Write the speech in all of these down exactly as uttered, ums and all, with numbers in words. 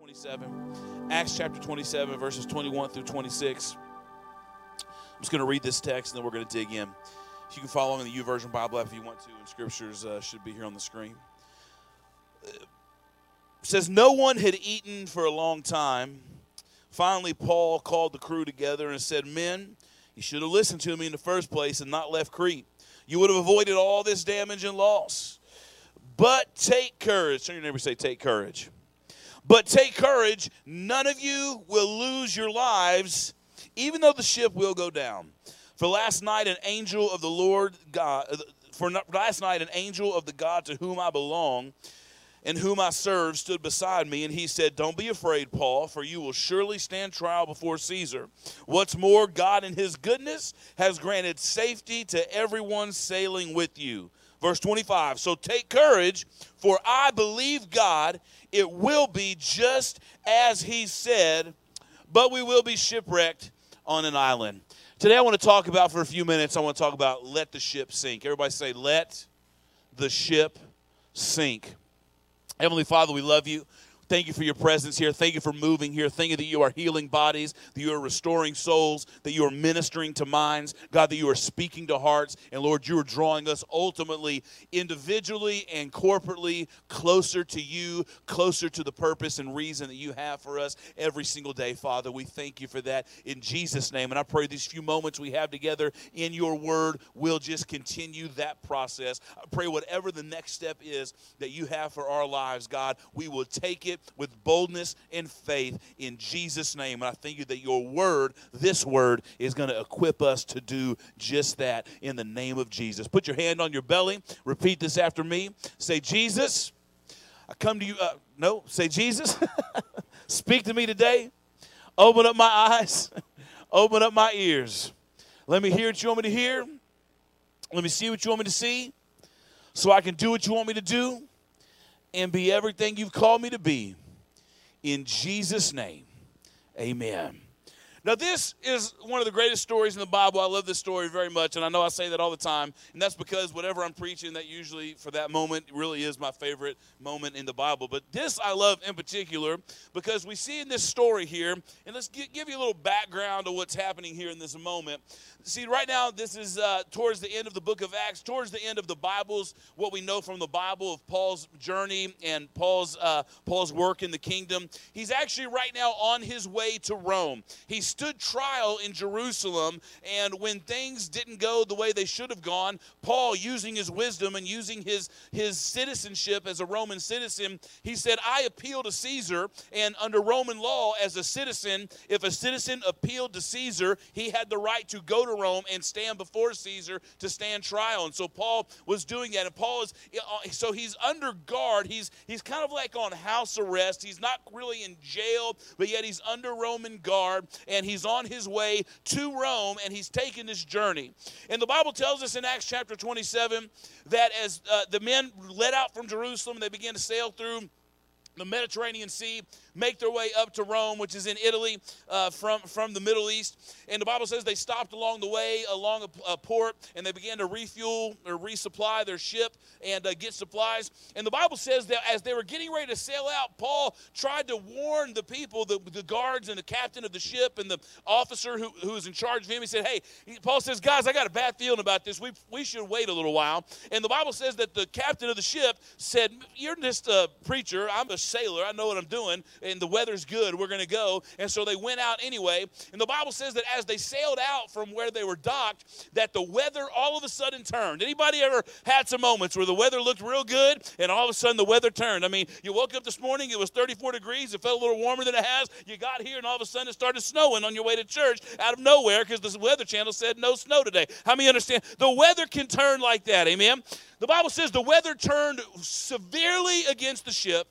twenty-seven. Acts chapter twenty-seven, verses twenty-one through twenty-six. I'm just going to read this text, and then we're going to dig in. You can follow in the YouVersion Bible app if you want to, and scriptures uh, should be here on the screen. It says, no one had eaten for a long time. Finally, Paul called the crew together and said, men, you should have listened to me in the first place and not left Crete. You would have avoided all this damage and loss. But take courage. Turn your neighbor and say, take courage. But take courage. None of you will lose your lives, even though the ship will go down. For last night, an angel of the Lord God, for last night, an angel of the God to whom I belong and whom I serve stood beside me, and he said, don't be afraid, Paul, for you will surely stand trial before Caesar. What's more, God in his goodness has granted safety to everyone sailing with you. Verse twenty-five, so take courage, for I believe God, it will be just as he said, but we will be shipwrecked on an island. Today I want to talk about, for a few minutes, I want to talk about let the ship sink. Everybody say, let the ship sink. Heavenly Father, we love you. Thank you for your presence here. Thank you for moving here. Thank you that you are healing bodies, that you are restoring souls, that you are ministering to minds. God, that you are speaking to hearts. And Lord, you are drawing us ultimately, individually and corporately closer to you, closer to the purpose and reason that you have for us every single day, Father. We thank you for that in Jesus' name. And I pray these few moments we have together in your word will just continue that process. I pray whatever the next step is that you have for our lives, God, we will take it with boldness and faith in Jesus' name. And I thank you that your word, this word, is going to equip us to do just that in the name of Jesus. Put your hand on your belly. Repeat this after me. Say, Jesus, I come to you. Uh, no, say, Jesus, speak to me today. Open up my eyes. Open up my ears. Let me hear what you want me to hear. Let me see what you want me to see so I can do what you want me to do and be everything you've called me to be. In Jesus' name, amen. Now, this is one of the greatest stories in the Bible. I love this story very much, and I know I say that all the time, and that's because whatever I'm preaching, that usually for that moment really is my favorite moment in the Bible. But this I love in particular because we see in this story here, and let's give you a little background of what's happening here in this moment. See, right now, this is uh, towards the end of the book of Acts, towards the end of the Bible's, what we know from the Bible of Paul's journey and Paul's uh, Paul's work in the kingdom. He's actually right now on his way to Rome. He's stood trial in Jerusalem, and when things didn't go the way they should have gone, Paul, using his wisdom and using his, his citizenship as a Roman citizen, he said, I appeal to Caesar, and under Roman law, as a citizen, if a citizen appealed to Caesar, he had the right to go to Rome and stand before Caesar to stand trial. And so Paul was doing that, and Paul is, so he's under guard. He's, he's kind of like on house arrest. He's not really in jail, but yet he's under Roman guard, and he's on his way to Rome, and he's taking this journey. And the Bible tells us in Acts chapter twenty-seven that as uh, the men led out from Jerusalem, they began to sail through the Mediterranean Sea, make their way up to Rome, which is in Italy, uh, from, from the Middle East. And the Bible says they stopped along the way, along a, a port, and they began to refuel or resupply their ship and uh, get supplies. And the Bible says that as they were getting ready to sail out, Paul tried to warn the people, the, the guards and the captain of the ship and the officer who, who was in charge of him. He said, hey, Paul says, guys, I got a bad feeling about this. We, we should wait a little while. And the Bible says that the captain of the ship said, you're just a preacher. I'm a sailor. I know what I'm doing, and the weather's good. We're going to go. And so they went out anyway. And the Bible says that as they sailed out from where they were docked, that the weather all of a sudden turned. Anybody ever had some moments where the weather looked real good and all of a sudden the weather turned? I mean, you woke up this morning, it was thirty-four degrees. It felt a little warmer than it has. You got here and all of a sudden it started snowing on your way to church out of nowhere because the Weather Channel said no snow today. How many understand? The weather can turn like that. Amen. The Bible says the weather turned severely against the ship.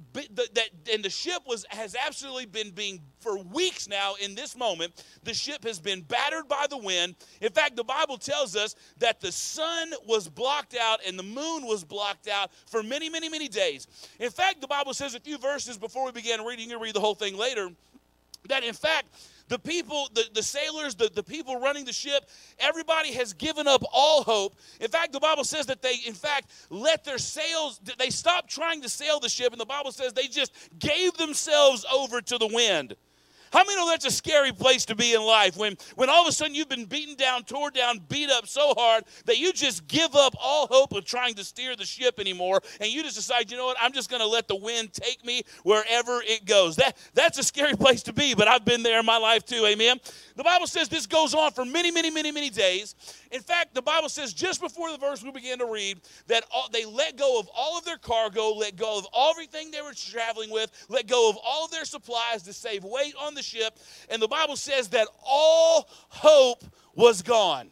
That and the ship was has absolutely been being for weeks now. In this moment, the ship has been battered by the wind. In fact, the Bible tells us that the sun was blocked out and the moon was blocked out for many, many, many days. In fact, the Bible says a few verses before we began reading, you can read the whole thing later. that in fact, the people, the, the sailors, the, the people running the ship, everybody has given up all hope. In fact, the Bible says that they, in fact, let their sails, they stopped trying to sail the ship, and the Bible says they just gave themselves over to the wind. How many know that's a scary place to be in life when, when all of a sudden you've been beaten down, tore down, beat up so hard that you just give up all hope of trying to steer the ship anymore, and you just decide, you know what, I'm just going to let the wind take me wherever it goes. That, that's a scary place to be, but I've been there in my life too, amen? The Bible says this goes on for many, many, many, many days. In fact, the Bible says just before the verse we began to read that all, they let go of all of their cargo, let go of everything they were traveling with, let go of all of their supplies to save weight on the ship. And the Bible says that all hope was gone.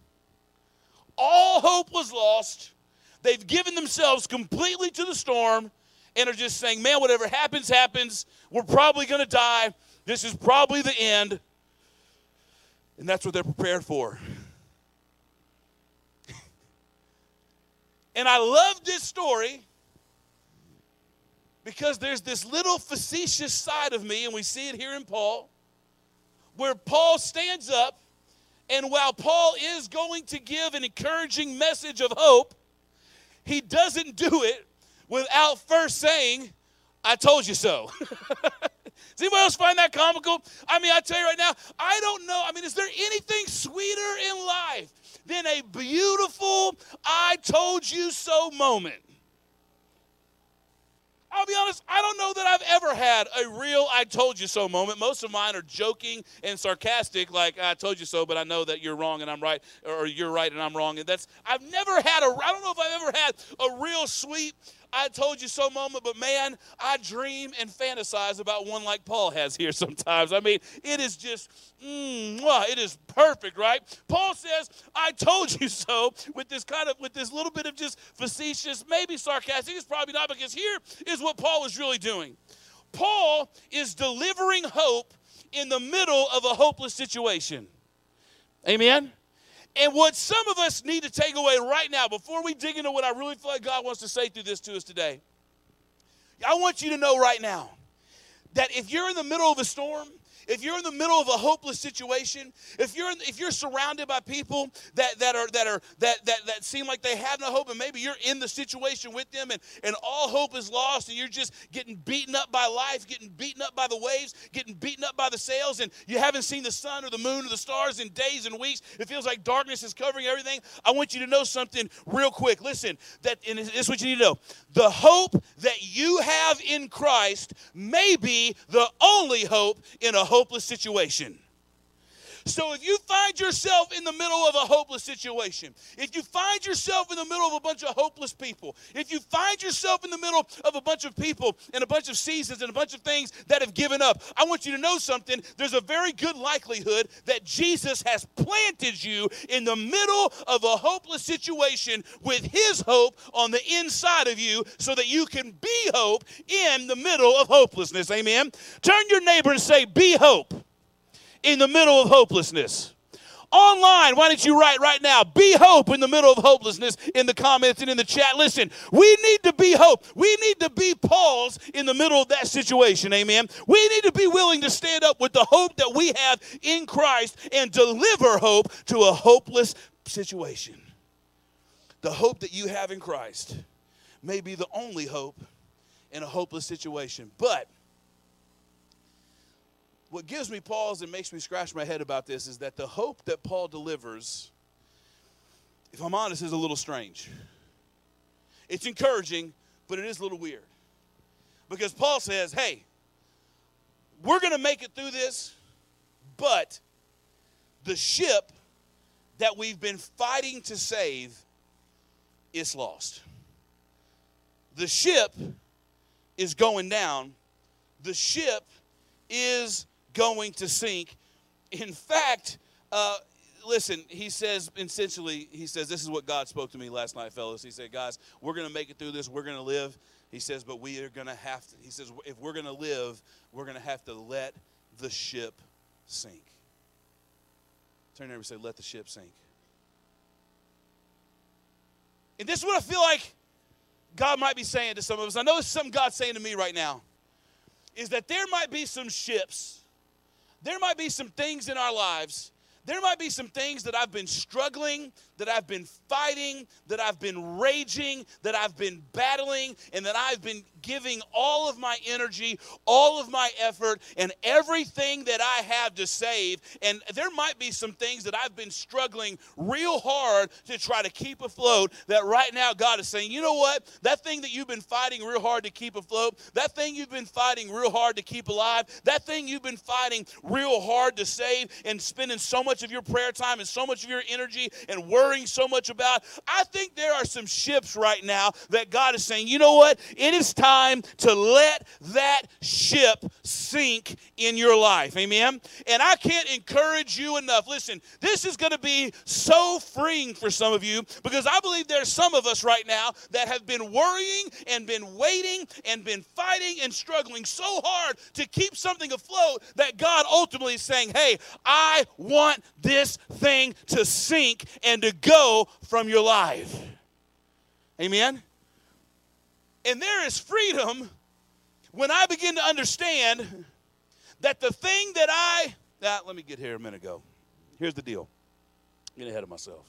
All hope was lost. They've given themselves completely to the storm and are just saying, man, whatever happens, happens. We're probably going to die. This is probably the end. And that's what they're prepared for. And I love this story because there's this little facetious side of me, and we see it here in Paul, where Paul stands up, and while Paul is going to give an encouraging message of hope, he doesn't do it without first saying, I told you so. Does anybody else find that comical? I mean, I tell you right now, I don't know. I mean, is there anything sweeter in life than a beautiful, I told you so moment? I'll be honest, I don't know that I've ever had a real I told you so moment. Most of mine are joking and sarcastic, like I told you so, but I know that you're wrong and I'm right, or you're right and I'm wrong. And that's, I've never had a, I don't know if I've ever had a real sweet I told you so moment, but man, I dream and fantasize about one like Paul has here sometimes. I mean, it is just, mm, it is perfect, right? Paul says, I told you so, with this kind of, with this little bit of just facetious, maybe sarcastic. It's probably not, because here is what Paul is really doing. Paul is delivering hope in the middle of a hopeless situation. Amen? And what some of us need to take away right now, before we dig into what I really feel like God wants to say through this to us today, I want you to know right now that if you're in the middle of a storm, if you're in the middle of a hopeless situation, if you're in, if you're surrounded by people that, that are that are that, that that seem like they have no hope, and maybe you're in the situation with them, and, and all hope is lost, and you're just getting beaten up by life, getting beaten up by the waves, getting beaten up by the sails, and you haven't seen the sun or the moon or the stars in days and weeks. It feels like darkness is covering everything. I want you to know something real quick. Listen, that and this is what you need to know. The hope that you have in Christ may be the only hope in a hopeless situation. So if you find yourself in the middle of a hopeless situation, if you find yourself in the middle of a bunch of hopeless people, if you find yourself in the middle of a bunch of people and a bunch of seasons and a bunch of things that have given up, I want you to know something. There's a very good likelihood that Jesus has planted you in the middle of a hopeless situation with his hope on the inside of you so that you can be hope in the middle of hopelessness. Amen? Turn your neighbor and say, be hope in the middle of hopelessness. Online, why don't you write right now, be hope in the middle of hopelessness, in the comments and in the chat. Listen, we need to be hope. We need to be Paul's in the middle of that situation, amen? We need to be willing to stand up with the hope that we have in Christ and deliver hope to a hopeless situation. The hope that you have in Christ may be the only hope in a hopeless situation. But what gives me pause and makes me scratch my head about this is that the hope that Paul delivers, if I'm honest, is a little strange. It's encouraging, but it is a little weird. Because Paul says, hey, we're going to make it through this, but the ship that we've been fighting to save is lost. The ship is going down. The ship is going to sink. In fact, uh, listen, he says, essentially, he says, this is what God spoke to me last night, fellas. He said, guys, we're going to make it through this. We're going to live. He says, but we are going to have to, he says, if we're going to live, we're going to have to let the ship sink. Turn over and say, let the ship sink. And this is what I feel like God might be saying to some of us. I know it's something God's saying to me right now, is that there might be some ships there might be some things in our lives. There might be some things that I've been struggling, that I've been fighting, that I've been raging, that I've been battling, and that I've been giving all of my energy, all of my effort, and everything that I have to save. And there might be some things that I've been struggling real hard to try to keep afloat, that right now God is saying, you know what? That thing that you've been fighting real hard to keep afloat, that thing you've been fighting real hard to keep alive, that thing you've been fighting real hard to save and spending so much of your prayer time and so much of your energy and worrying so much about, I think there are some ships right now that God is saying, you know what? It is time to let that ship sink in your life. Amen? And I can't encourage you enough. Listen, this is going to be so freeing for some of you, because I believe there's some of us right now that have been worrying and been waiting and been fighting and struggling so hard to keep something afloat that God ultimately is saying, hey, I want this thing to sink and to go from your life. Amen? And there is freedom when I begin to understand that the thing that I, ah, let me get here a minute ago. Here's the deal. I'm getting ahead of myself.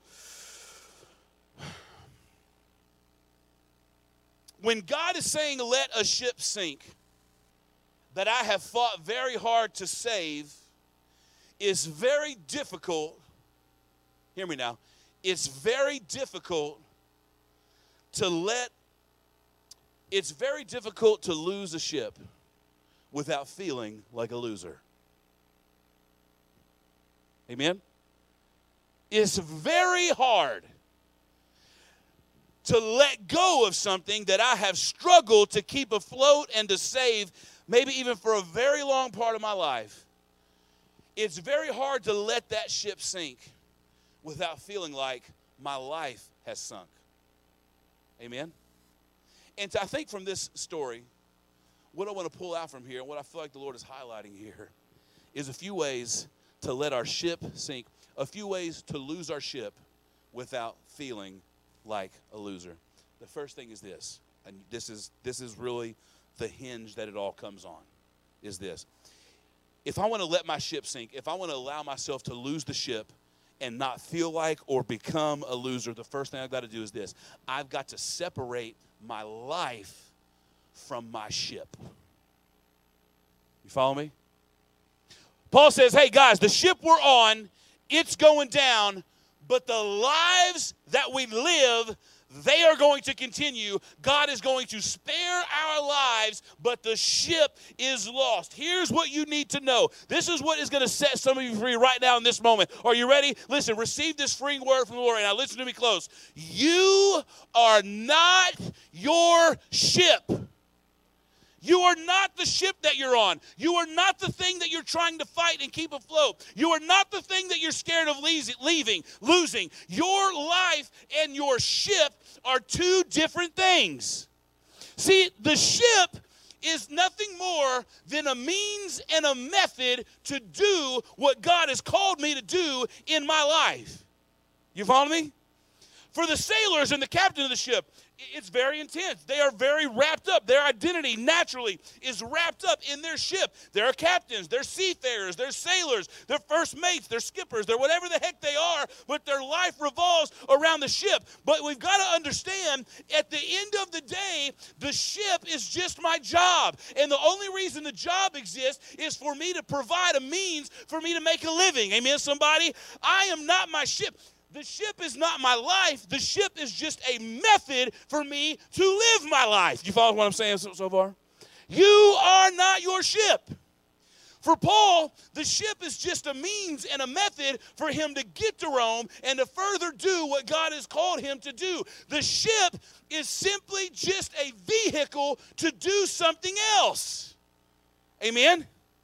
When God is saying let a ship sink that I have fought very hard to save, is very difficult. Hear me now. It's very difficult to let, it's very difficult to lose a ship without feeling like a loser. Amen? It's very hard to let go of something that I have struggled to keep afloat and to save, maybe even for a very long part of my life. It's very hard to let that ship sink without feeling like my life has sunk. Amen? And I think from this story, what I want to pull out from here, and what I feel like the Lord is highlighting here, is a few ways to let our ship sink, a few ways to lose our ship without feeling like a loser. The first thing is this, and this is, this is really the hinge that it all comes on, is this. If I want to let my ship sink, if I want to allow myself to lose the ship and not feel like or become a loser, the first thing I've got to do is this. I've got to separate my life from my ship. You follow me? Paul says, hey, guys, the ship we're on, it's going down, but the lives that we live, they are going to continue. God is going to spare our lives, but the ship is lost. Here's what you need to know. This is what is going to set some of you free right now in this moment. Are you ready? Listen, receive this freeing word from the Lord. Now listen to me close. You are not your ship. You are not the ship that you're on. You are not the thing that you're trying to fight and keep afloat. You are not the thing that you're scared of leaving, losing. Your life and your ship are two different things. See, the ship is nothing more than a means and a method to do what God has called me to do in my life. You follow me? For the sailors and the captain of the ship, it's very intense. They are very wrapped up. Their identity naturally is wrapped up in their ship. They're captains, they're seafarers, they're sailors, they're first mates, they're skippers, they're whatever the heck they are, but their life revolves around the ship. But we've got to understand, at the end of the day, the ship is just my job. And the only reason the job exists is for me to provide a means for me to make a living. Amen, somebody? I am not my ship. The ship is not my life. The ship is just a method for me to live my life. You follow what I'm saying so, so far? You are not your ship. For Paul, the ship is just a means and a method for him to get to Rome and to further do what God has called him to do. The ship is simply just a vehicle to do something else. Amen?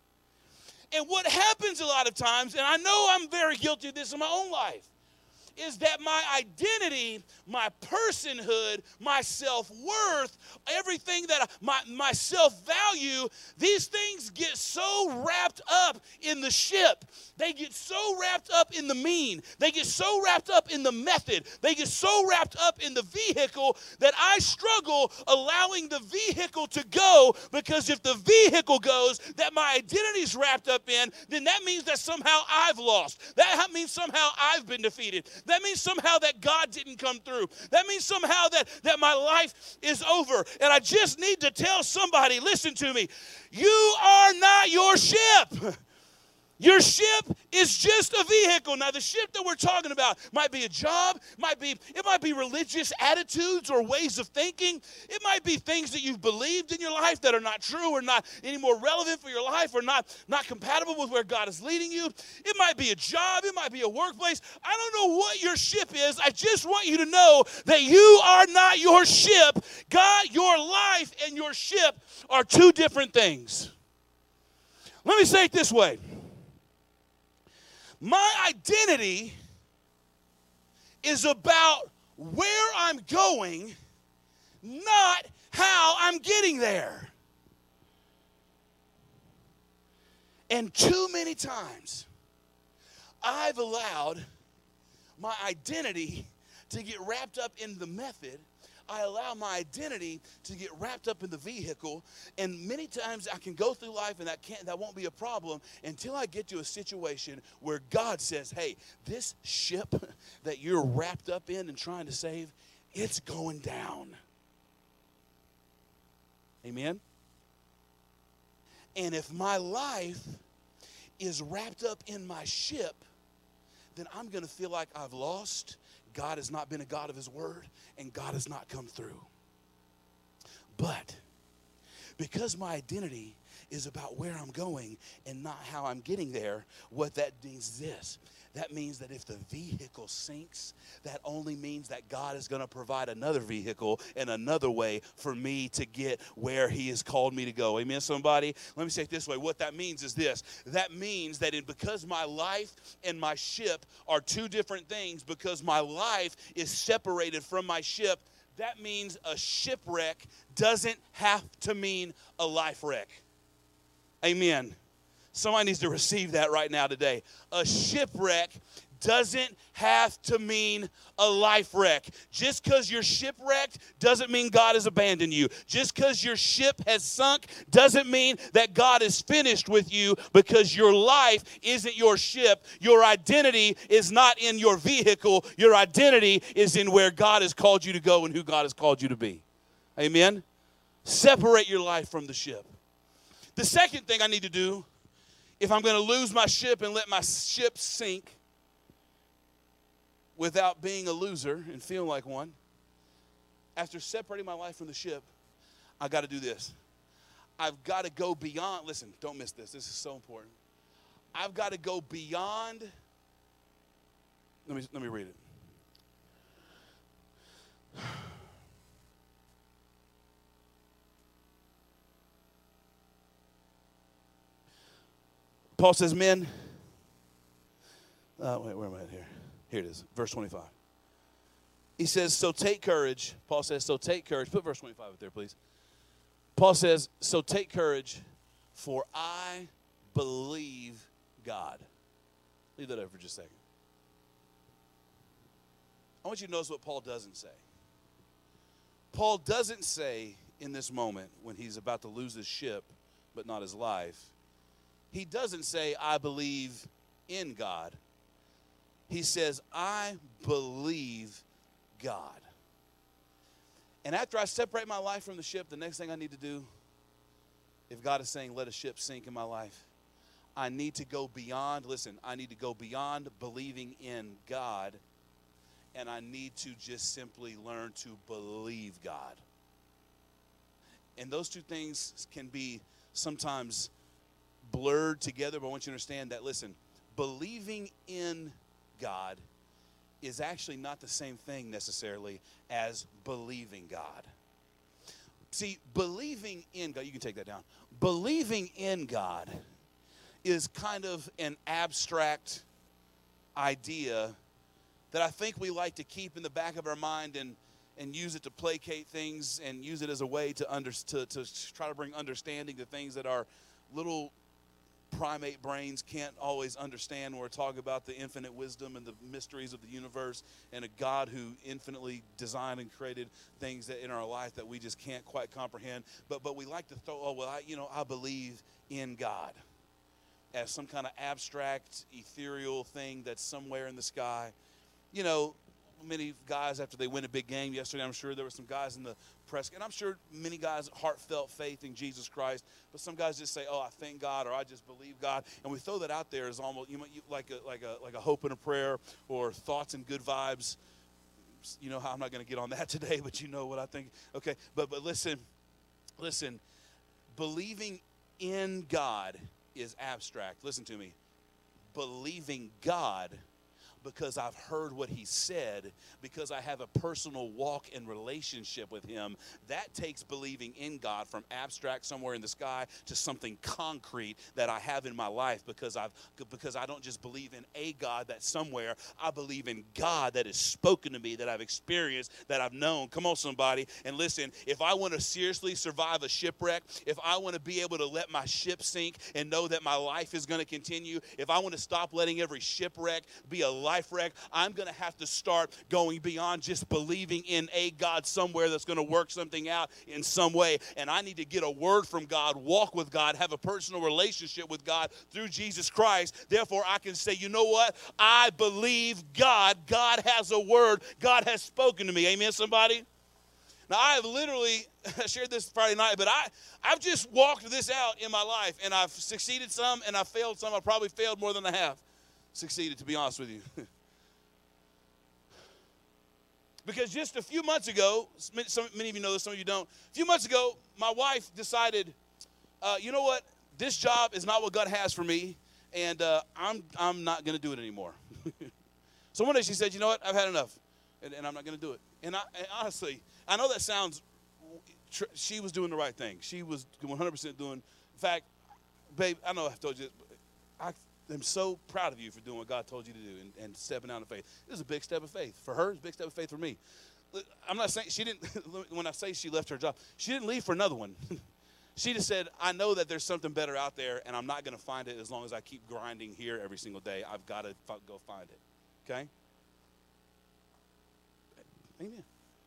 And what happens a lot of times, and I know I'm very guilty of this in my own life, is that my identity, my personhood, my self-worth, everything that I, my, my self-value, these things get so wrapped up in the ship They get so wrapped up in the mean. They get so wrapped up in the method. They get so wrapped up in the vehicle that I struggle allowing the vehicle to go, because if the vehicle goes that my identity is wrapped up in, then that means that somehow I've lost. That means somehow I've been defeated. That means somehow that God didn't come through. That means somehow that, that my life is over. And I just need to tell somebody, listen to me, you are not your ship. Your ship is just a vehicle. Now, the ship that we're talking about might be a job, might be it might be religious attitudes or ways of thinking. It might be things that you've believed in your life that are not true or not any more relevant for your life or not, not compatible with where God is leading you. It might be a job. It might be a workplace. I don't know what your ship is. I just want you to know that you are not your ship. God, your life and your ship are two different things. Let me say it this way. My identity is about where I'm going, not how I'm getting there. And too many times, I've allowed my identity to get wrapped up in the method. I allow my identity to get wrapped up in the vehicle, and many times I can go through life and that can't that won't be a problem until I get to a situation where God says, hey, this ship that you're wrapped up in and trying to save, it's going down. Amen? And if my life is wrapped up in my ship, then I'm going to feel like I've lost. God has not been a God of his word, and God has not come through. But because my identity is about where I'm going and not how I'm getting there, what that means is this. That means that if the vehicle sinks, that only means that God is going to provide another vehicle and another way for me to get where he has called me to go. Amen, somebody? Let me say it this way. What that means is this. That means that in, because my life and my ship are two different things, because my life is separated from my ship, that means a shipwreck doesn't have to mean a life wreck. Amen. Somebody needs to receive that right now today. A shipwreck doesn't have to mean a life wreck. Just because you're shipwrecked doesn't mean God has abandoned you. Just because your ship has sunk doesn't mean that God is finished with you, because your life isn't your ship. Your identity is not in your vehicle. Your identity is in where God has called you to go and who God has called you to be. Amen? Separate your life from the ship. The second thing I need to do, if I'm going to lose my ship and let my ship sink without being a loser and feeling like one, after separating my life from the ship, I got to do this. I've got to go beyond. Listen, don't miss this. This is so important. I've got to go beyond. Let me, let me read it. Paul says, men, uh, wait, where am I at here? Here it is, verse twenty-five. He says, so take courage. Paul says, so take courage. Put verse twenty-five up there, please. Paul says, so take courage, for I believe God. Leave that over for just a second. I want you to notice what Paul doesn't say. Paul doesn't say in this moment when he's about to lose his ship, but not his life, he doesn't say, I believe in God. He says, I believe God. And after I separate my life from the ship, the next thing I need to do, if God is saying, let a ship sink in my life, I need to go beyond, listen, I need to go beyond believing in God, and I need to just simply learn to believe God. And those two things can be sometimes blurred together, but I want you to understand that, listen, believing in God is actually not the same thing necessarily as believing God. See, believing in God, you can take that down. Believing in God is kind of an abstract idea that I think we like to keep in the back of our mind and and use it to placate things and use it as a way to, under, to, to try to bring understanding to things that are little primate brains can't always understand when we're talking about the infinite wisdom and the mysteries of the universe and a God who infinitely designed and created things that in our life that we just can't quite comprehend. But but we like to throw, oh, well, I, you know, I believe in God as some kind of abstract, ethereal thing that's somewhere in the sky. You know, many guys, after they win a big game yesterday, I'm sure there were some guys in the press, and I'm sure many guys heartfelt faith in Jesus Christ, but some guys just say, oh, I thank God, or I just believe God, and we throw that out there as almost you know, like a like a like a hope and a prayer, or thoughts and good vibes. You know how I'm not going to get on that today, but you know what I think. Okay, but but listen, listen, believing in God is abstract. Listen to me. Believing God because I've heard what he said, because I have a personal walk and relationship with him, that takes believing in God from abstract somewhere in the sky to something concrete that I have in my life, because I've because I don't just believe in a God that's somewhere. I believe in God that has spoken to me, that I've experienced, that I've known. Come on, somebody. And listen, if I want to seriously survive a shipwreck, if I want to be able to let my ship sink and know that my life is going to continue, if I want to stop letting every shipwreck be a life wreck, I'm going to have to start going beyond just believing in a God somewhere that's going to work something out in some way. And I need to get a word from God, walk with God, have a personal relationship with God through Jesus Christ. Therefore, I can say, you know what? I believe God. God has a word. God has spoken to me. Amen, somebody? Now, I have literally shared this Friday night, but I, I've just walked this out in my life, and I've succeeded some, and I've failed some. I've probably failed more than I have succeeded, to be honest with you. Because just a few months ago, some, many of you know this, some of you don't. A few months ago, my wife decided, uh, you know what? This job is not what God has for me, and uh, I'm, I'm not going to do it anymore. So one day she said, you know what? I've had enough, and, and I'm not going to do it. And, I, and honestly, I know that sounds, tr- she was doing the right thing. She was one hundred percent doing, in fact, babe, I know I've told you, I I'm so proud of you for doing what God told you to do and, and stepping out of faith. It was a big step of faith. For her, it's a big step of faith for me. I'm not saying, she didn't, when I say she left her job, she didn't leave for another one. She just said, I know that there's something better out there, and I'm not going to find it as long as I keep grinding here every single day. I've got to f- go find it. Okay? Amen.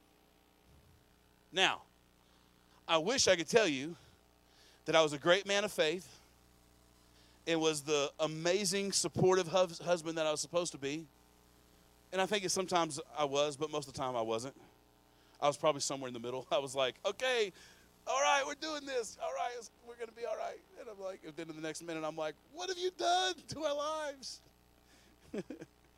Now, I wish I could tell you that I was a great man of faith. It was the amazing, supportive hus- husband that I was supposed to be. And I think it sometimes I was, but most of the time I wasn't. I was probably somewhere in the middle. I was like, okay, all right, we're doing this. All right, we're going to be all right. And I'm like, and then in the next minute, I'm like, what have you done to our lives? Okay?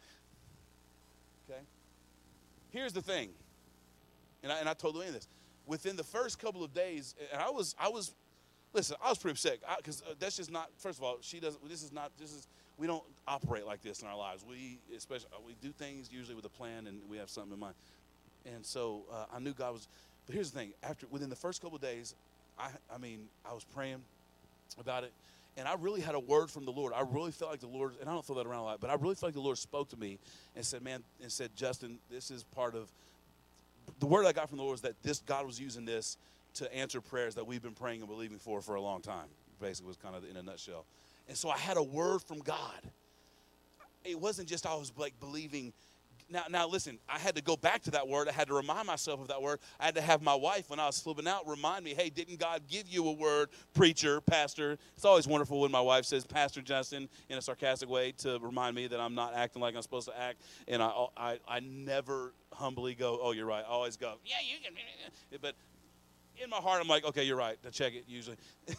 Here's the thing. And I, and I told Luann this. Within the first couple of days, and I was, I was, Listen, I was pretty upset because uh, that's just not. First of all, she doesn't. This is not. This is. We don't operate like this in our lives. We especially we do things usually with a plan, and we have something in mind. And so uh, I knew God was. But here's the thing. After within the first couple of days, I I mean I was praying about it, and I really had a word from the Lord. I really felt like the Lord, and I don't throw that around a lot, but I really felt like the Lord spoke to me and said, "Man," and said, "Justin, this is part of." The word I got from the Lord was that this God was using this to answer prayers that we've been praying and believing for for a long time. Basically, was kind of in a nutshell. And so I had a word from God. It wasn't just I was like believing. Now, now listen, I had to go back to that word. I had to remind myself of that word. I had to have my wife, when I was flipping out, remind me, hey, didn't God give you a word, preacher, pastor? It's always wonderful when my wife says, Pastor Justin, in a sarcastic way, to remind me that I'm not acting like I'm supposed to act. And I, I, I never humbly go, oh, you're right. I always go, yeah, you can. But in my heart, I'm like, okay, you're right. To check it usually.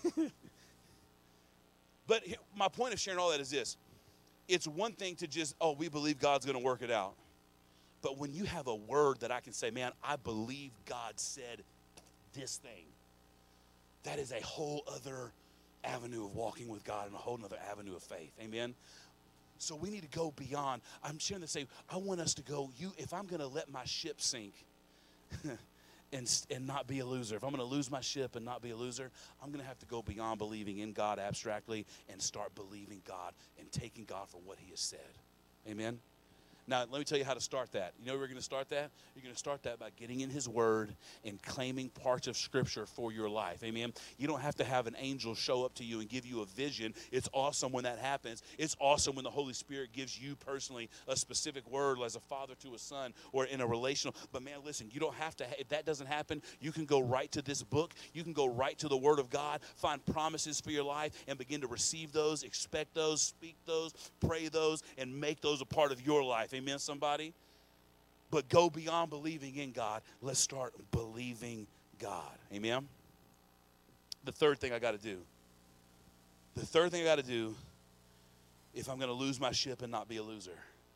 But my point of sharing all that is this. It's one thing to just, oh, we believe God's going to work it out. But when you have a word that I can say, man, I believe God said this thing, that is a whole other avenue of walking with God and a whole other avenue of faith. Amen? So we need to go beyond. I'm sharing this, say, I want us to go, you. if I'm going to let my ship sink, And, and not be a loser. If I'm going to lose my ship and not be a loser, I'm going to have to go beyond believing in God abstractly and start believing God and taking God for what he has said. Amen? Now, let me tell you how to start that. You know where we're going to start that? You're going to start that by getting in his word and claiming parts of Scripture for your life. Amen? You don't have to have an angel show up to you and give you a vision. It's awesome when that happens. It's awesome when the Holy Spirit gives you personally a specific word as a father to a son or in a relational. But, man, listen, you don't have to. If that doesn't happen, you can go right to this book. You can go right to the Word of God, find promises for your life, and begin to receive those, expect those, speak those, pray those, and make those a part of your life. Amen, somebody? But go beyond believing in God. Let's start believing God. Amen? The third thing I got to do. The third thing I got to do if I'm going to lose my ship and not be a loser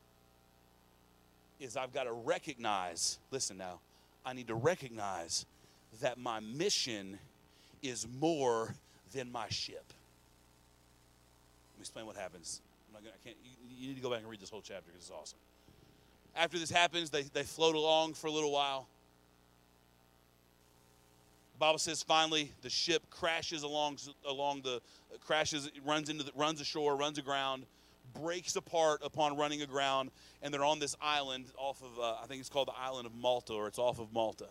is I've got to recognize, listen now, I need to recognize that my mission is more than my ship. Let me explain what happens. I'm not gonna, I can't, you, you need to go back and read this whole chapter because it's awesome. After this happens, they, they float along for a little while. The Bible says finally the ship crashes along along the crashes, runs into the, runs ashore, runs aground, breaks apart upon running aground, and they're on this island off of uh, I think it's called the island of Malta, or it's off of Malta.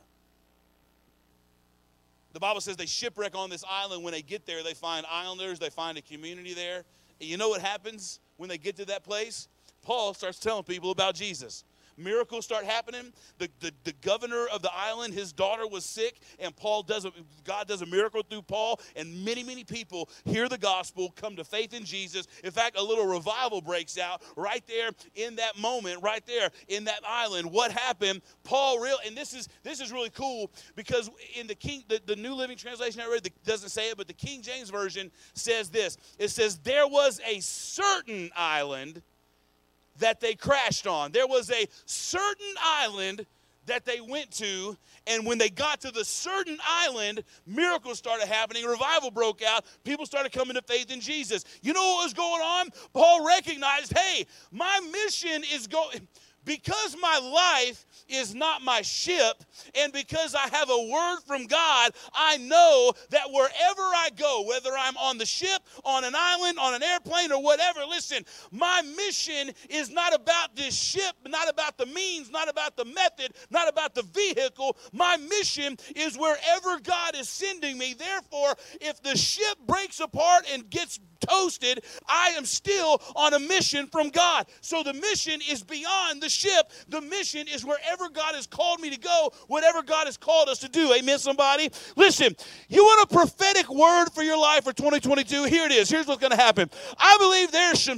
The Bible says they shipwreck on this island. When they get there, they find islanders, they find a community there. And you know what happens when they get to that place? Paul starts telling people about Jesus. Miracles start happening. The, the, the governor of the island, his daughter was sick, and Paul does a, God does a miracle through Paul, and many, many people hear the gospel, come to faith in Jesus. In fact, a little revival breaks out right there in that moment, right there in that island. What happened? Paul real, and this is this is really cool because in the King, the, the New Living Translation I read the, doesn't say it, but the King James Version says this. It says, there was a certain island that they crashed on. There was a certain island that they went to, and when they got to the certain island, miracles started happening, revival broke out, people started coming to faith in Jesus. You know what was going on? Paul recognized, hey, my mission is going, because my life is not my ship, and because I have a word from God, I know that wherever I go, whether I'm on the ship, on an island, on an airplane, or whatever, listen, my mission is not about this ship, not about the means, not about the method, not about the vehicle. My mission is wherever God is sending me. Therefore, if the ship breaks apart and gets toasted, I am still on a mission from God. So the mission is beyond the ship. The mission is wherever God has called me to go, whatever God has called us to do. Amen, somebody? Listen, you want a prophetic word for your life for twenty twenty-two? Here it is. Here's what's going to happen. I believe there's some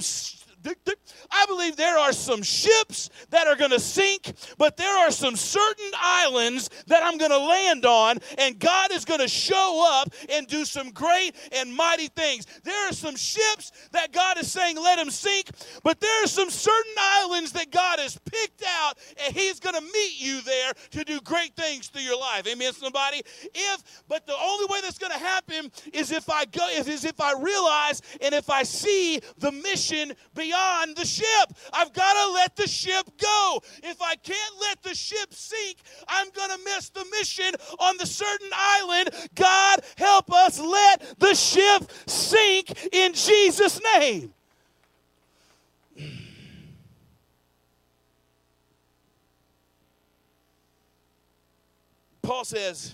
I believe there are some ships that are going to sink, but there are some certain islands that I'm going to land on, and God is going to show up and do some great and mighty things. There are some ships that God is saying, let them sink, but there are some certain islands that God has picked out, and he's going to meet you there to do great things through your life. Amen, somebody? If, but the only way that's going to happen is if I go, is if I realize and if I see the mission beyond the ship. I've got to let the ship go. If I can't let the ship sink, I'm going to miss the mission on the certain island. God, help us let the ship sink in Jesus' name. Paul says,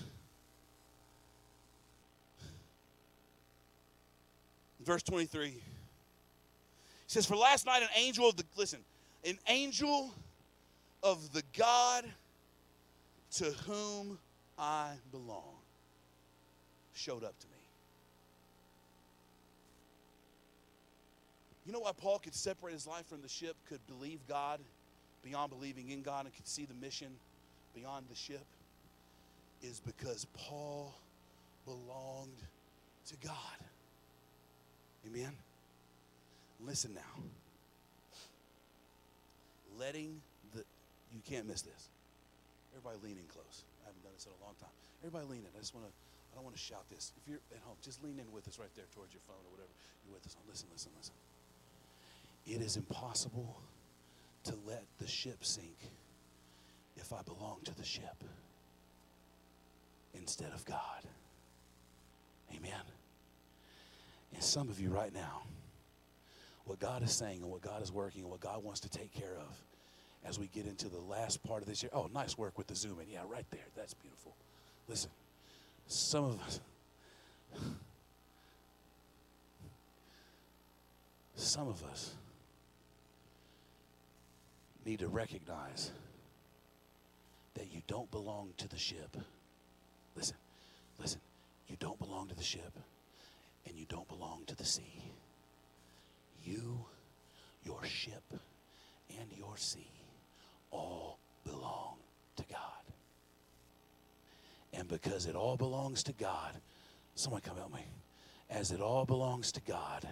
verse twenty-three, he says, for last night an angel of the, listen, an angel of the God to whom I belong showed up to me. You know why Paul could separate his life from the ship, could believe God beyond believing in God, and could see the mission beyond the ship? Is because Paul belonged to God. Amen? Listen now. Letting the, you can't miss this. Everybody lean in close. I haven't done this in a long time. Everybody lean in. I just want to, I don't want to shout this. If you're at home, just lean in with us right there towards your phone or whatever you're with us on. Listen, listen, listen. It is impossible to let the ship sink if I belong to the ship instead of God. Amen. And some of you right now, what God is saying and what God is working and what God wants to take care of as we get into the last part of this year. Oh, nice work with the zoom in. Yeah, right there. That's beautiful. Listen, some of us, some of us need to recognize that you don't belong to the ship. Listen, listen, you don't belong to the ship, and you don't belong to the sea. You, your ship, and your sea all belong to God. And because it all belongs to God, someone come help me. As it all belongs to God,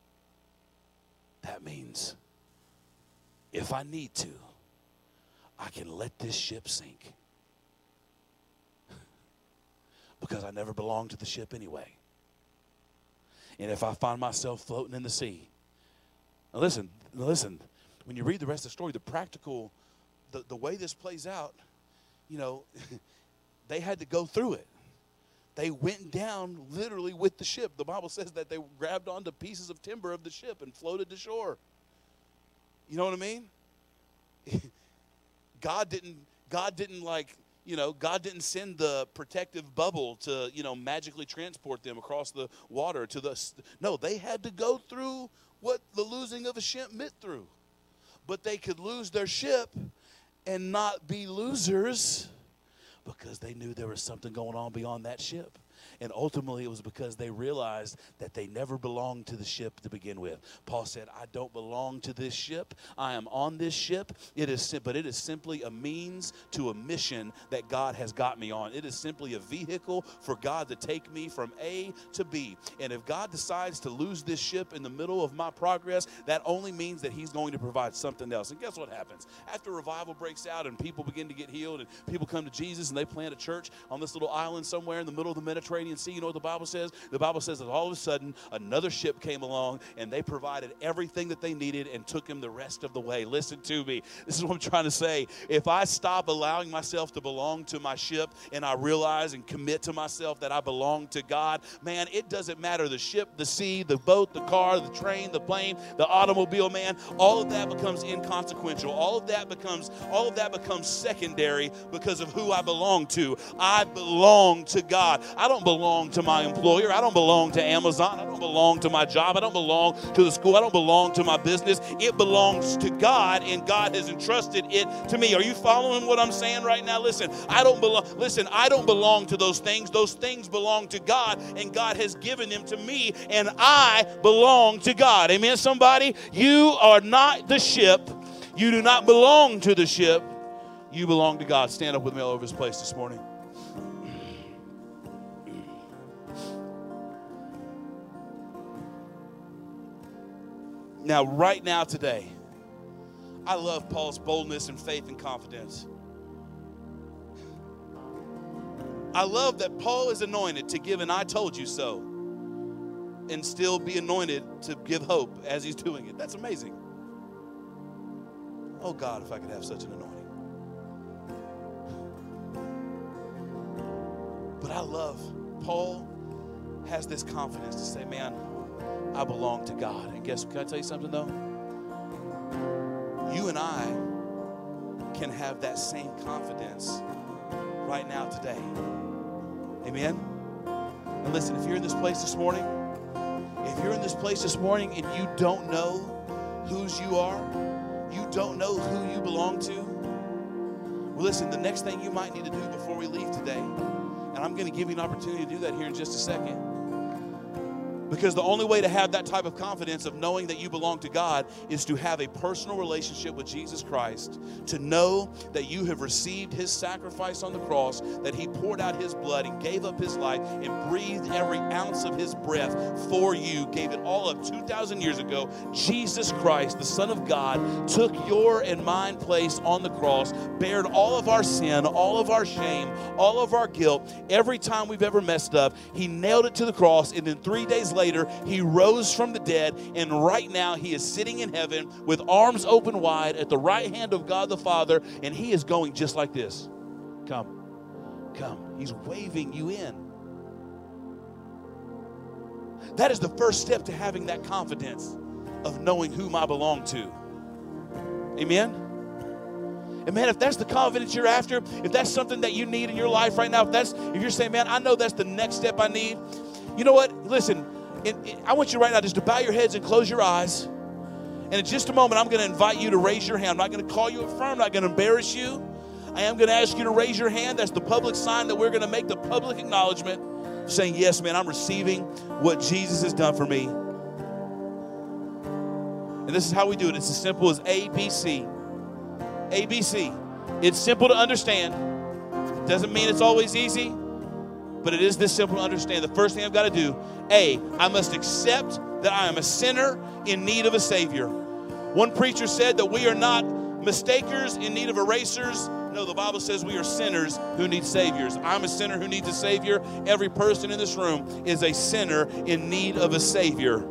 that means if I need to, I can let this ship sink. Because I never belonged to the ship anyway. And if I find myself floating in the sea, now listen, listen, when you read the rest of the story, the practical, the, the way this plays out, you know, they had to go through it. They went down literally with the ship. The Bible says that they grabbed onto pieces of timber of the ship and floated to shore. You know what I mean? God didn't, God didn't like, you know, God didn't send the protective bubble to, you know, magically transport them across the water to the, no, they had to go through what the losing of a ship meant through. But they could lose their ship and not be losers because they knew there was something going on beyond that ship. And ultimately, it was because they realized that they never belonged to the ship to begin with. Paul said, I don't belong to this ship. I am on this ship. It is, but it is simply a means to a mission that God has got me on. It is simply a vehicle for God to take me from A to B. And if God decides to lose this ship in the middle of my progress, that only means that he's going to provide something else. And guess what happens? After revival breaks out and people begin to get healed and people come to Jesus and they plant a church on this little island somewhere in the middle of the Mediterranean Sea, you know what the Bible says? The Bible says that all of a sudden another ship came along and they provided everything that they needed and took him the rest of the way. Listen to me. This is what I'm trying to say. If I stop allowing myself to belong to my ship and I realize and commit to myself that I belong to God, man, it doesn't matter the ship, the sea, the boat, the car, the train, the plane, the automobile, man, all of that becomes inconsequential. All of that becomes all of that becomes secondary because of who I belong to. I belong to God. I don't belong to my employer. I don't belong to Amazon. I don't belong to my job. I don't belong to the school. I don't belong to my business. It belongs to God, and God has entrusted it to me. Are you following what I'm saying right now? Listen, I don't belong. Listen, I don't belong to those things. Those things belong to God, and God has given them to me, and I belong to God. Amen, somebody? You are not the ship. You do not belong to the ship. You belong to God. Stand up with me all over this place this morning. Now, right now, today, I love Paul's boldness and faith and confidence. I love that Paul is anointed to give an I told you so and still be anointed to give hope as he's doing it. That's amazing. Oh, God, if I could have such an anointing. But I love Paul has this confidence to say, man, I belong to God. And guess, can I tell you something though? You and I can have that same confidence right now today. Amen? And listen, if you're in this place this morning, if you're in this place this morning and you don't know whose you are, you don't know who you belong to, well, listen, the next thing you might need to do before we leave today, and I'm going to give you an opportunity to do that here in just a second. Because the only way to have that type of confidence of knowing that you belong to God is to have a personal relationship with Jesus Christ, to know that you have received his sacrifice on the cross, that he poured out his blood and gave up his life and breathed every ounce of his breath for you, gave it all up two thousand years ago. Jesus Christ, the Son of God, took your and mine place on the cross, bared all of our sin, all of our shame, all of our guilt, every time we've ever messed up. He nailed it to the cross, and then three days later, Later, he rose from the dead, and right now he is sitting in heaven with arms open wide at the right hand of God the Father, and he is going just like this. Come, come. He's waving you in. That is the first step to having that confidence of knowing whom I belong to. Amen? And man, if that's the confidence you're after, if that's something that you need in your life right now, if that's, if you're saying, man, I know that's the next step I need, you know what? Listen, it, it, I want you right now just to bow your heads and close your eyes. And in just a moment, I'm going to invite you to raise your hand. I'm not going to call you a friend. I'm not going to embarrass you. I am going to ask you to raise your hand. That's the public sign that we're going to make the public acknowledgement, saying, yes, man, I'm receiving what Jesus has done for me. And this is how we do it. It's as simple as A B C. A B C. It's simple to understand. It doesn't mean it's always easy, but it is this simple to understand. The first thing I've got to do, A, I must accept that I am a sinner in need of a Savior. One preacher said that we are not mistakers in need of erasers. No, the Bible says we are sinners who need Saviors. I'm a sinner who needs a Savior. Every person in this room is a sinner in need of a Savior.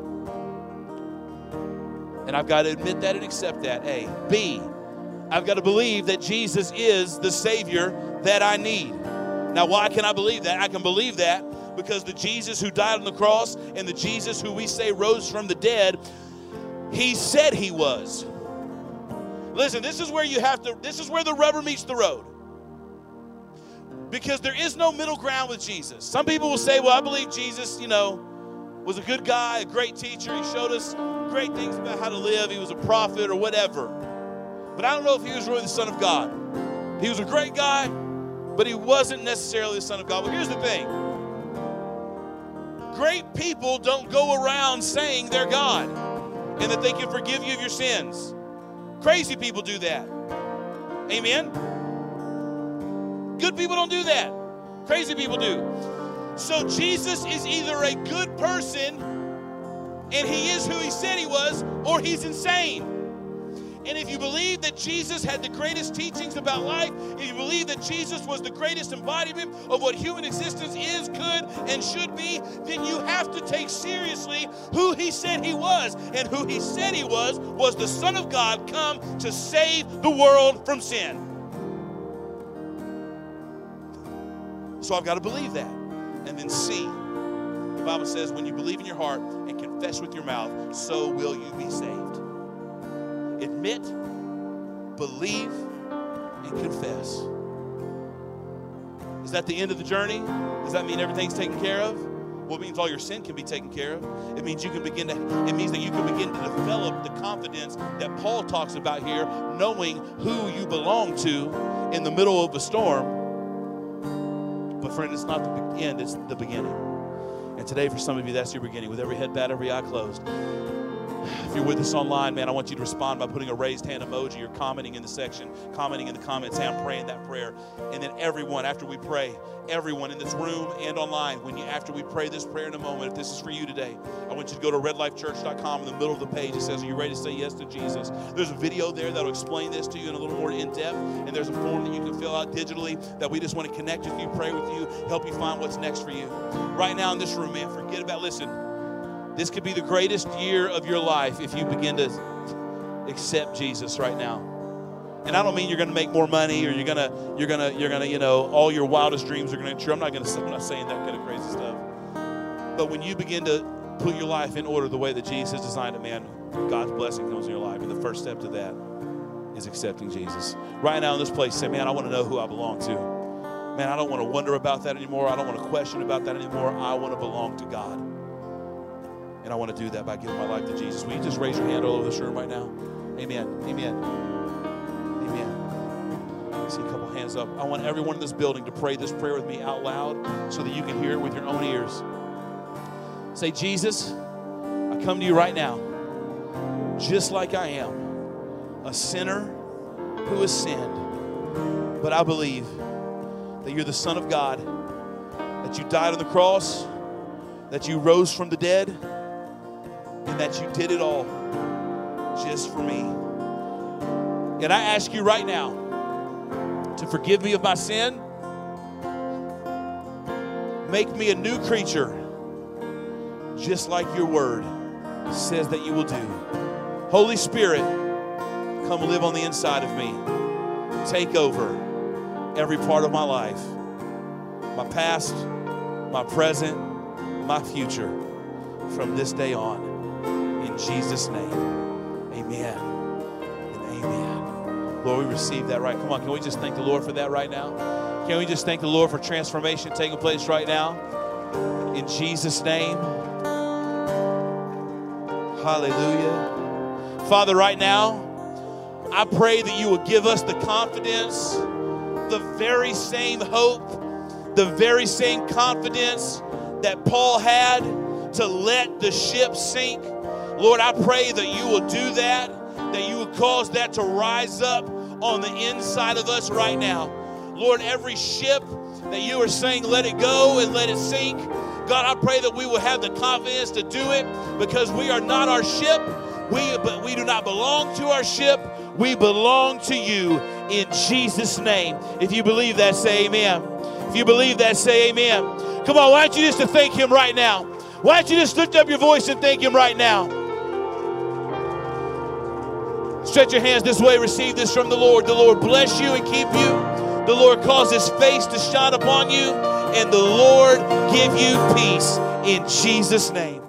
And I've got to admit that and accept that, A. B, I've got to believe that Jesus is the Savior that I need. Now, why can I believe that? I can believe that because the Jesus who died on the cross and the Jesus who we say rose from the dead, he said he was. Listen, this is where you have to, this is where the rubber meets the road. Because there is no middle ground with Jesus. Some people will say, well, I believe Jesus, you know, was a good guy, a great teacher. He showed us great things about how to live. He was a prophet or whatever. But I don't know if he was really the Son of God. He was a great guy, but he wasn't necessarily the Son of God. Well, here's the thing. Great people don't go around saying they're God and that they can forgive you of your sins. Crazy people do that. Amen? Good people don't do that. Crazy people do. So Jesus is either a good person and he is who he said he was, or he's insane. And if you believe that Jesus had the greatest teachings about life, if you believe that Jesus was the greatest embodiment of what human existence is, could, and should be, then you have to take seriously who he said he was. And who he said he was was the Son of God come to save the world from sin. So I've got to believe that. And then C, the Bible says when you believe in your heart and confess with your mouth, so will you be saved. Admit, believe, and confess. Is that the end of the journey? Does that mean everything's taken care of? Well, it means all your sin can be taken care of. It means you can begin to, it means that you can begin to develop the confidence that Paul talks about here, knowing who you belong to in the middle of a storm. But friend, it's not the end, it's the beginning. And today, for some of you, that's your beginning. With every head bowed, every eye closed. If you're with us online, man, I want you to respond by putting a raised hand emoji or commenting in the section, commenting in the comments, hey, I'm praying that prayer. And then everyone, after we pray, everyone in this room and online, when you after we pray this prayer in a moment, if this is for you today, I want you to go to red life church dot com. In the middle of the page, it says, are you ready to say yes to Jesus? There's a video there that'll explain this to you in a little more in-depth. And there's a form that you can fill out digitally that we just want to connect with you, pray with you, help you find what's next for you. Right now in this room, man, forget about, listen, this could be the greatest year of your life if you begin to accept Jesus right now. And I don't mean you're going to make more money or you're going to, you're going to, you're going to, you know, all your wildest dreams are going to be true. I'm not going to, I'm not saying that kind of crazy stuff. But when you begin to put your life in order the way that Jesus designed it, man, God's blessing comes in your life. And the first step to that is accepting Jesus. Right now in this place, say, man, I want to know who I belong to. Man, I don't want to wonder about that anymore. I don't want to question about that anymore. I want to belong to God. And I want to do that by giving my life to Jesus. Will you just raise your hand all over this room right now? Amen. Amen. Amen. I see a couple hands up. I want everyone in this building to pray this prayer with me out loud so that you can hear it with your own ears. Say, Jesus, I come to you right now just like I am, a sinner who has sinned. But I believe that you're the Son of God, that you died on the cross, that you rose from the dead, and that you did it all just for me. And I ask you right now to forgive me of my sin. Make me a new creature, just like your word says that you will do. Holy Spirit, come live on the inside of me. Take over every part of my life, my past, my present, my future, from this day on. In Jesus' name, amen and amen. Lord, we receive that right. Come on, can we just thank the Lord for that right now? Can we just thank the Lord for transformation taking place right now? In Jesus' name. Hallelujah. Father, right now, I pray that you will give us the confidence, the very same hope, the very same confidence that Paul had to let the ship sink. Lord, I pray that you will do that, that you will cause that to rise up on the inside of us right now. Lord, every ship that you are saying, let it go and let it sink, God, I pray that we will have the confidence to do it, because we are not our ship. We, but we do not belong to our ship. We belong to you in Jesus' name. If you believe that, say amen. If you believe that, say amen. Come on, why don't you just to thank him right now? Why don't you just lift up your voice and thank him right now? Stretch your hands this way. Receive this from the Lord. The Lord bless you and keep you. The Lord cause his face to shine upon you. And the Lord give you peace in Jesus' name.